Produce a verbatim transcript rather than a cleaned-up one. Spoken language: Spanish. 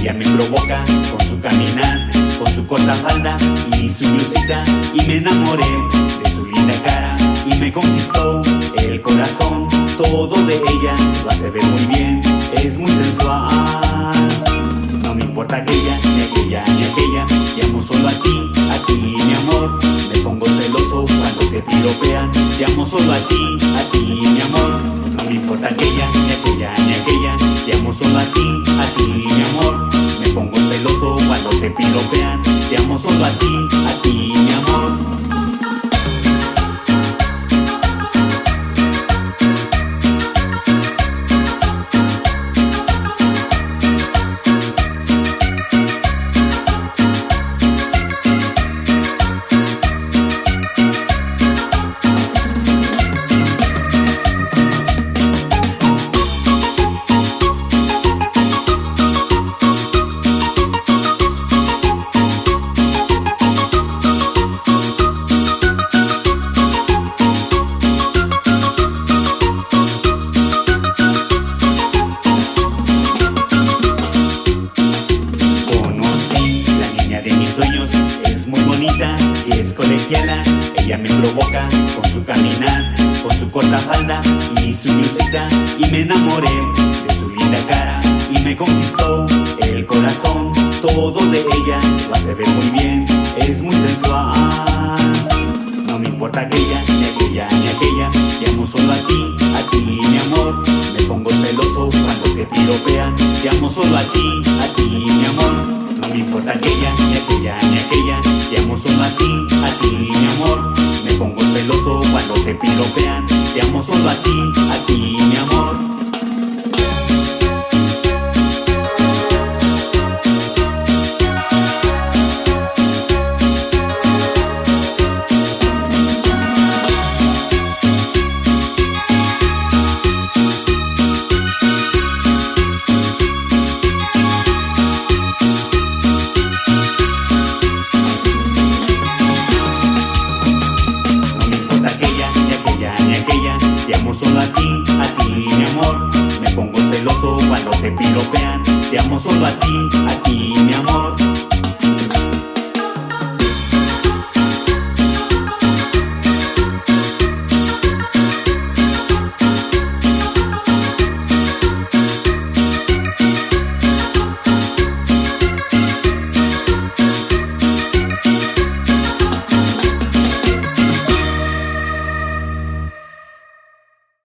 Ella me provoca con su caminar, con su corta falda y su blusita, y me enamoré de su linda cara y me conquistó el corazón. Todo de ella lo hace ver muy bien, es muy sensual. No me importa aquella, ni aquella, ni aquella, te amo solo a ti, a ti mi amor. Me pongo celoso cuando te piropean, te amo solo a ti, a ti mi amor. No me importa aquella, ni aquella, ni aquella, te amo solo a ti, a ti mi amor. Me pongo celoso cuando te piropean, te amo solo a ti, a ti mi amor. Es muy bonita y es colegiala. Ella me provoca con su caminar, con su corta falda y su blusita, y me enamoré de su linda cara y me conquistó el corazón. Todo de ella lo hace ver muy bien, es muy sensual. No me importa aquella, ni aquella, ni aquella, te amo solo a ti, a ti mi amor. Me pongo celoso cuando te piropean, te amo solo a ti, a ti mi amor. No me importa aquella, ni aquella, ni aquella, te amo solo a ti, a ti mi amor. Me pongo celoso cuando te piropean, te amo solo a ti, a ti mi amor. Te amo solo a ti, a ti mi amor. Me pongo celoso cuando te piropean, te amo solo a ti, a ti mi amor.